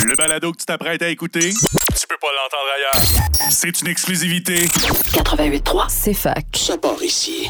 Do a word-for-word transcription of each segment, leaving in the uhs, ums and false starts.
Le balado que tu t'apprêtes à écouter, tu peux pas l'entendre ailleurs. C'est une exclusivité. quatre-vingt-huit trois, c'est fac. Ça part ici.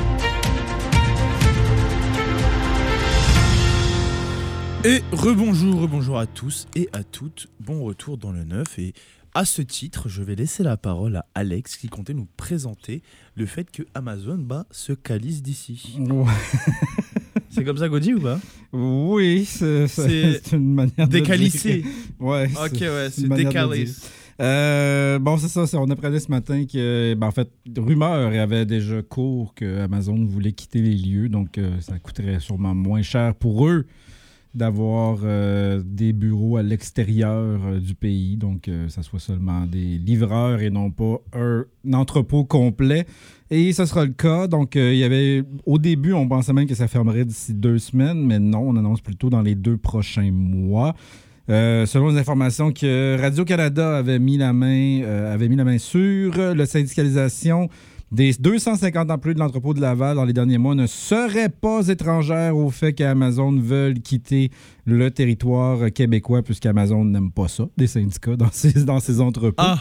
Et rebonjour, rebonjour à tous et à toutes. Bon retour dans le neuf. Et à ce titre, je vais laisser la parole à Alex qui comptait nous présenter le fait que Amazon bah, se calisse d'ici. Ouais. C'est comme ça qu'on dit ou pas? Oui, c'est, c'est, c'est une manière de décalisser. dire. Ouais. Ok, c'est, ouais, c'est, c'est décalisse. Euh, bon, c'est ça, c'est, on apprenait ce matin que, ben, en fait, rumeur avait déjà cours que Amazon voulait quitter les lieux, donc euh, ça coûterait sûrement moins cher pour eux d'avoir euh, des bureaux à l'extérieur euh, du pays, donc euh, ça soit seulement des livreurs et non pas un, un entrepôt complet. Et ce sera le cas. Donc, euh, il y avait au début, on pensait même que ça fermerait d'ici deux semaines, mais non, on annonce plutôt dans les deux prochains mois. Euh, selon les informations que Radio-Canada avait mis la main, euh, avait mis la main sur, la syndicalisation des deux cent cinquante employés de l'entrepôt de Laval dans les derniers mois ne serait pas étrangère au fait qu'Amazon veuille quitter le territoire québécois, puisqu'Amazon n'aime pas ça, des syndicats dans ses, dans ses entrepôts. Ah.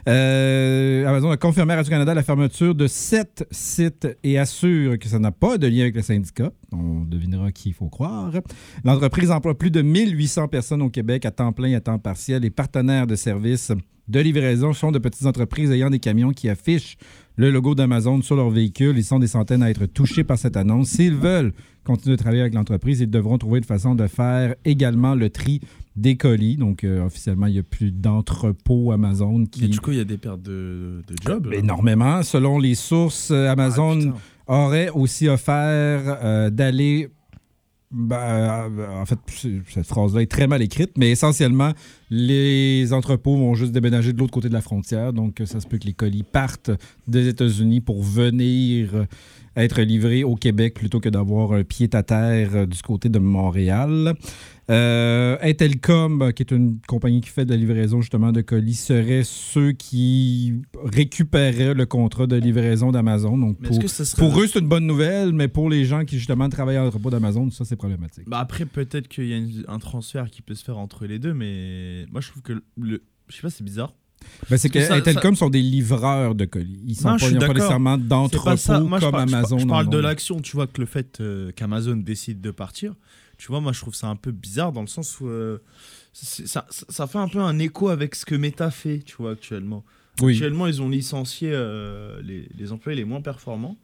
Euh, Amazon a confirmé à Radio-Canada la fermeture de sept sites et assure que ça n'a pas de lien avec le syndicat. On devinera qui il faut croire. L'entreprise emploie plus de mille huit cents personnes au Québec à temps plein et à temps partiel. Les partenaires de services de livraison sont de petites entreprises ayant des camions qui affichent le logo d'Amazon sur leur véhicule. Ils sont des centaines à être touchés par cette annonce. S'ils veulent continuer de travailler avec l'entreprise, ils devront trouver une façon de faire également le tri des colis. Donc, euh, officiellement, il n'y a plus d'entrepôt Amazon. Qui... Et du coup, il y a des pertes de, de jobs. Euh, énormément. Selon les sources, Amazon ah, aurait aussi offert euh, d'aller... Ben, euh, en fait, cette phrase-là est très mal écrite, mais essentiellement, les entrepôts vont juste déménager de l'autre côté de la frontière. Donc, ça se peut que les colis partent des États-Unis pour venir être livrés au Québec plutôt que d'avoir un pied-à-terre du côté de Montréal. Euh, Intelcom, qui est une compagnie qui fait de la livraison justement de colis, serait ceux qui récupéraient le contrat de livraison d'Amazon. Donc pour, pour eux, c'est une bonne nouvelle, mais pour les gens qui justement travaillent à l'entrepôt d'Amazon, ça, c'est problématique. Bah après, peut-être qu'il y a une, un transfert qui peut se faire entre les deux, mais moi, je trouve que le... Je sais pas, c'est bizarre. Ben c'est que Intelcom ça... sont des livreurs de colis. Ils sont non, pas, pas nécessairement d'entrepôt Moi, comme je parle, Amazon. Je parle de l'action. Tu vois que le fait euh, qu'Amazon décide de partir, tu vois, moi, je trouve ça un peu bizarre dans le sens où euh, ça, ça fait un peu un écho avec ce que Meta fait, tu vois, actuellement. Oui. Actuellement, ils ont licencié euh, les, les employés les moins performants.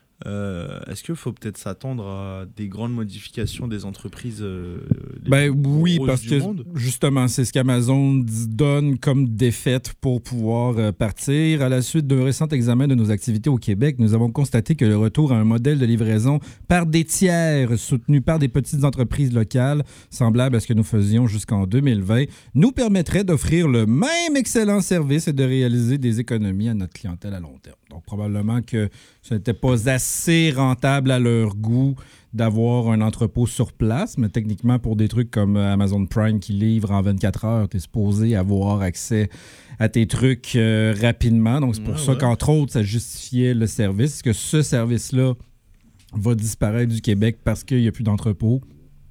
Euh, est-ce qu'il faut peut-être s'attendre à des grandes modifications des entreprises euh, les ben oui, parce que monde? Justement, c'est ce qu'Amazon donne comme défaite pour pouvoir euh, partir. À la suite d'un récent examen de nos activités au Québec, nous avons constaté que le retour à un modèle de livraison par des tiers soutenu par des petites entreprises locales, semblable à ce que nous faisions jusqu'en deux mille vingt, nous permettrait d'offrir le même excellent service et de réaliser des économies à notre clientèle à long terme. Donc, probablement que ce n'était pas assez rentable à leur goût d'avoir un entrepôt sur place, mais techniquement, pour des trucs comme Amazon Prime qui livre en vingt-quatre heures, tu es supposé avoir accès à tes trucs euh, rapidement. Donc, c'est pour ouais, ça ouais. qu'entre autres, ça justifiait le service. Est-ce que ce service-là va disparaître du Québec parce qu'il n'y a plus d'entrepôt?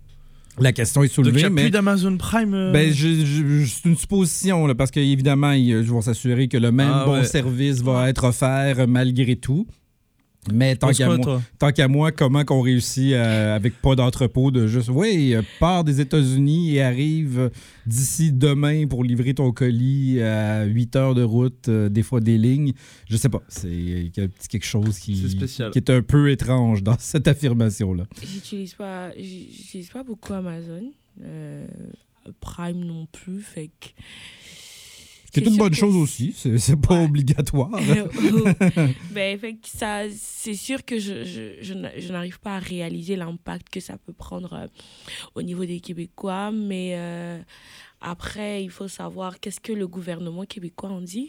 La question est soulevée. Donc, il n'y a mais plus d'Amazon Prime? Euh... Ben, je, je, c'est une supposition, là, parce qu'évidemment, ils vont s'assurer que le même ah, bon ouais. service va être offert malgré tout. Mais tant qu'à, quoi, moi, tant qu'à moi, comment qu'on réussit à, avec pas d'entrepôt de juste, oui, part des États-Unis et arrive d'ici demain pour livrer ton colis à huit heures de route, euh, des fois des lignes. Je sais pas, c'est quelque chose qui, qui est un peu étrange dans cette affirmation-là. J'utilise pas, j'utilise pas beaucoup Amazon, euh, Prime non plus, fait que... C'est une bonne chose aussi, c'est, c'est pas ouais. obligatoire. ben, fait que ça, c'est sûr que je, je, je, je n'arrive pas à réaliser l'impact que ça peut prendre euh, au niveau des Québécois, mais euh, après, il faut savoir qu'est-ce que le gouvernement québécois en dit.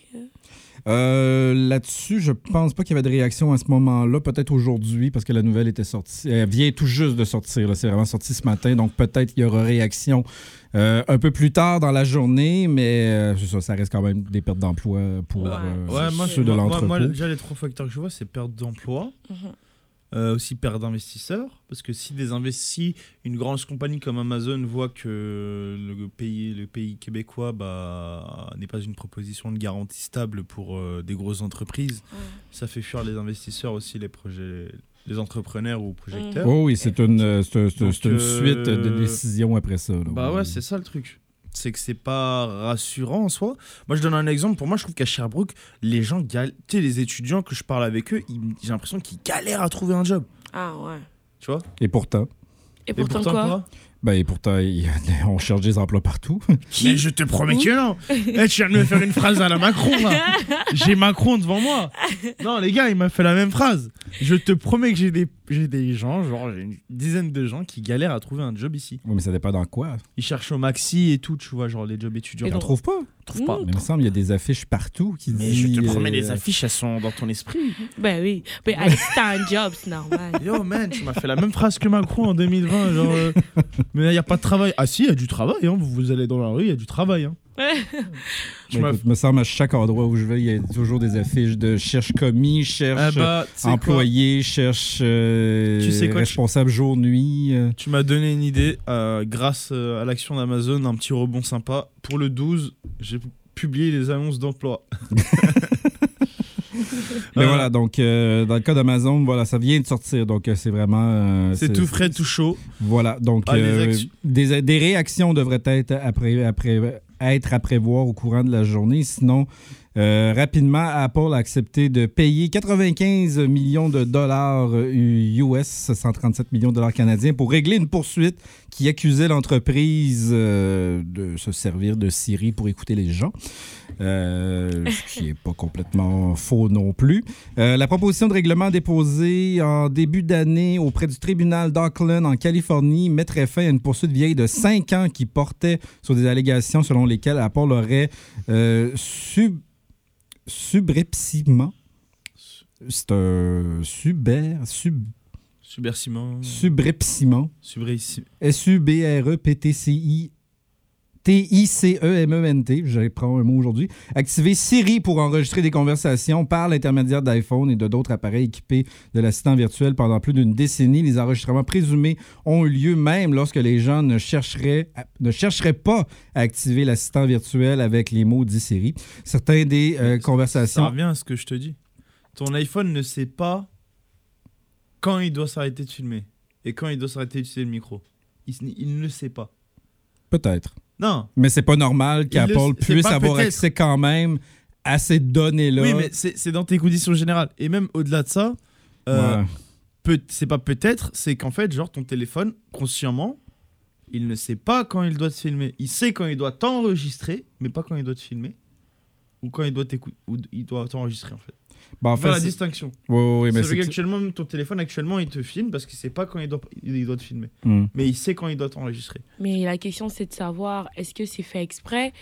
Euh, là-dessus, je pense pas qu'il y avait de réaction à ce moment-là, peut-être aujourd'hui, parce que la nouvelle était sortie, elle vient tout juste de sortir, là. C'est vraiment sorti ce matin, donc peut-être qu'il y aura réaction Euh, un peu plus tard dans la journée, mais euh, c'est ça, ça reste quand même des pertes d'emploi pour ouais. Euh, ouais, moi, ceux de l'entrepôt. Moi, moi, déjà, les trois facteurs que je vois, c'est perte d'emploi, mm-hmm. Euh, aussi perte d'investisseurs, parce que si des investis, une grande compagnie comme Amazon voit que le pays, le pays québécois bah, n'est pas une proposition de garantie stable pour euh, des grosses entreprises, mmh. ça fait fuir les investisseurs aussi, les projets, les entrepreneurs ou projecteurs. Mmh. Oh oui, c'est une, c'est, c'est, Donc, c'est une euh, suite de décisions après ça. Là, bah oui. ouais, c'est ça le truc. C'est que c'est pas rassurant en soi. Moi, je donne un exemple. Pour moi, je trouve qu'à Sherbrooke, les gens, gal... tu sais, les étudiants que je parle avec eux, ils... j'ai l'impression qu'ils galèrent à trouver un job. Ah ouais. Tu vois ? Et pourtant. Et pourtant, et pourtant quoi, quoi Ben, et pourtant, il... on cherche des emplois partout. Mais je te promets que non. Hey, tu viens de me faire une phrase à la Macron, là. J'ai Macron devant moi. Non, les gars, il m'a fait la même phrase. Je te promets que j'ai des, j'ai des gens, genre, j'ai une dizaine de gens qui galèrent à trouver un job ici. Oui, mais ça dépend dans quoi. Ils cherchent au maxi et tout, tu vois, genre les jobs étudiants. Ils n'en trouvent pas. Trouve pas. Mais il me semble qu'il y a des affiches partout qui Mais disent, je te promets, euh... les affiches, elles sont dans ton esprit. Ben oui. Mais Alex, t'as un job, c'est normal. Yo, man, tu m'as fait la même phrase que Macron en deux mille vingt. Genre, euh, mais il n'y a pas de travail. Ah si, il y a du travail. Hein. Vous, vous allez dans la rue, il y a du travail. Hein. Il me semble à chaque endroit où je vais, il y a toujours des affiches de cherche commis, cherche ah bah, employé, cherche euh, tu sais quoi, responsable tu... jour-nuit. Euh. Tu m'as donné une idée. Euh, grâce à l'action d'Amazon, un petit rebond sympa. Pour le douze, j'ai publié les annonces d'emploi. Mais euh, voilà, donc euh, dans le cas d'Amazon, voilà, ça vient de sortir, donc euh, c'est vraiment... Euh, c'est, c'est tout frais, tout chaud. Voilà, donc ah, euh, des, des réactions devraient être après, après, être à prévoir au courant de la journée, sinon... Euh, rapidement, Apple a accepté de payer quatre-vingt-quinze millions de dollars U S, cent trente-sept millions de dollars canadiens, pour régler une poursuite qui accusait l'entreprise euh, de se servir de Siri pour écouter les gens. Euh, ce qui n'est pas complètement faux non plus. Euh, la proposition de règlement déposée en début d'année auprès du tribunal d'Oakland en Californie mettrait fin à une poursuite vieille de cinq ans qui portait sur des allégations selon lesquelles Apple aurait euh, sub subrepticement. C'est un suber, sub... Subversiment. Subrepticement. Subrepticement. S U B R E P T C I T I C E M E N T, je prends un mot aujourd'hui, activer Siri pour enregistrer des conversations par l'intermédiaire d'iPhone et de d'autres appareils équipés de l'assistant virtuel pendant plus d'une décennie. Les enregistrements présumés ont eu lieu même lorsque les gens ne chercheraient, ne chercheraient pas à activer l'assistant virtuel avec les mots dits Siri. Certains des euh, conversations... Ça revient à ce que je te dis. Ton iPhone ne sait pas quand il doit s'arrêter de filmer et quand il doit s'arrêter d'utiliser le micro. Il, il ne le sait pas. Peut-être. Non. Mais c'est pas normal qu'Apple le, puisse avoir peut-être. accès quand même à ces données-là. Oui, mais c'est, c'est dans tes conditions générales. Et même au-delà de ça, euh, ouais. peut, c'est pas peut-être, c'est qu'en fait, genre, ton téléphone, consciemment, il ne sait pas quand il doit te filmer. Il sait quand il doit t'enregistrer, mais pas quand il doit te filmer. Ou quand il doit t'écouter, ou il doit t'enregistrer, en fait. Bah, en fait, la distinction. Oui, oui, oui, mais c'est qu'actuellement, ton téléphone, actuellement, il te filme parce qu'il ne sait pas quand il doit, il doit te filmer. Mm. Mais il sait quand il doit t'enregistrer. Mais la question, c'est de savoir, est-ce que c'est fait exprès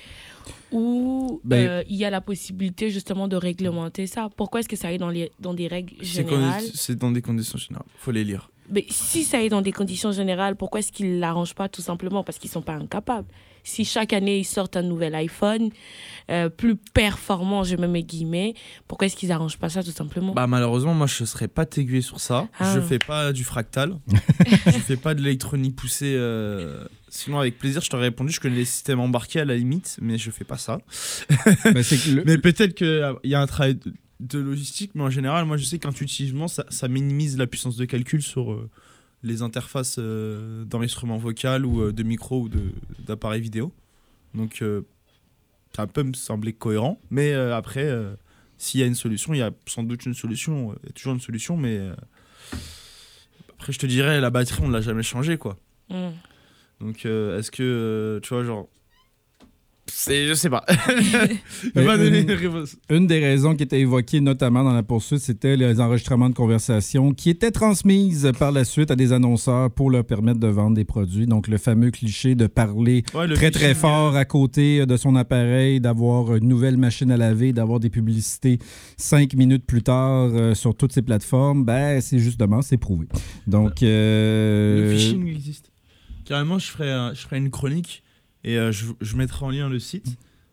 ou ben, euh, il y a la possibilité, justement, de réglementer ça? Pourquoi est-ce que ça est dans, les, dans des règles générales? C'est, c'est dans des conditions générales. Il faut les lire. Mais si ça est dans des conditions générales, pourquoi est-ce qu'ils ne l'arrangent pas tout simplement? Parce qu'ils ne sont pas incapables. Si chaque année, ils sortent un nouvel iPhone, euh, plus performant, je mets mes guillemets, pourquoi est-ce qu'ils n'arrangent pas ça tout simplement? Bah malheureusement, moi, je ne serais pas aiguillé sur ça. Ah. Je ne fais pas du fractal. Je ne fais pas de l'électronique poussée. Euh... Sinon, avec plaisir, je t'aurais répondu. Je connais les systèmes embarqués à la limite, mais je ne fais pas ça. bah, c'est que le... Mais peut-être qu'il y a un travail de, de logistique, mais en général, moi, je sais qu'intuitivement, ça, ça minimise la puissance de calcul sur... Euh... les interfaces euh, d'enregistrement vocal ou euh, de micro ou de, d'appareil vidéo. Donc, euh, ça peut me sembler cohérent. Mais euh, après, euh, s'il y a une solution, il y a sans doute une solution. Il y a toujours une solution, mais... Euh, après, je te dirais, la batterie, on ne l'a jamais changée, quoi. Mm. Donc, euh, est-ce que, euh, tu vois, genre... C'est, je sais pas. pas une, une des raisons qui était évoquée notamment dans la poursuite, c'était les enregistrements de conversations qui étaient transmises par la suite à des annonceurs pour leur permettre de vendre des produits. Donc le fameux cliché de parler ouais, très très fort à côté de son appareil, d'avoir une nouvelle machine à laver, d'avoir des publicités cinq minutes plus tard euh, sur toutes ces plateformes, ben c'est justement, c'est prouvé. Donc euh... le phishing existe. Carrément, je ferais, je ferais une chronique. Et euh, je, je mettrai en lien le site.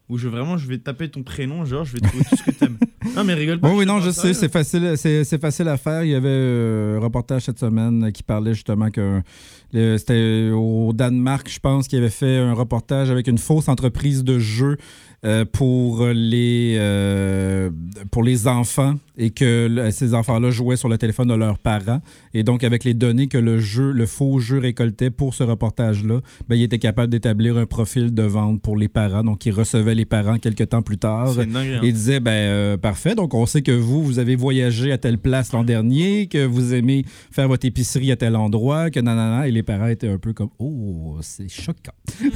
où je vraiment je vais taper ton prénom, genre je vais trouver tout ce que t'aimes. Non mais rigole pas. Bon, oui, non, je sais, c'est facile, c'est, c'est facile à faire. Il y avait euh, un reportage cette semaine qui parlait justement que le, c'était au Danemark, je pense, qui avait fait un reportage avec une fausse entreprise de jeux euh, pour les euh, pour les enfants et que le, ces enfants-là jouaient sur le téléphone de leurs parents. Et donc, avec les données que le jeu, le faux jeu récoltait pour ce reportage-là, ben, il était capable d'établir un profil de vente pour les parents. Donc, il recevait les parents quelques temps plus tard. C'est dingue, hein. Et il disait, ben, euh, parfait. Donc, on sait que vous, vous avez voyagé à telle place l'an dernier, que vous aimez faire votre épicerie à tel endroit, que nanana. Et les parents étaient un peu comme, oh, c'est choquant.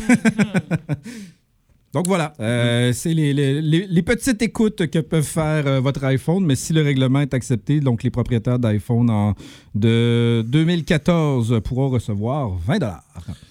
Donc voilà, euh, c'est les, les, les, les petites écoutes que peuvent faire euh, votre iPhone, mais si le règlement est accepté, donc les propriétaires d'iPhone en, de deux mille quatorze pourront recevoir vingt dollars.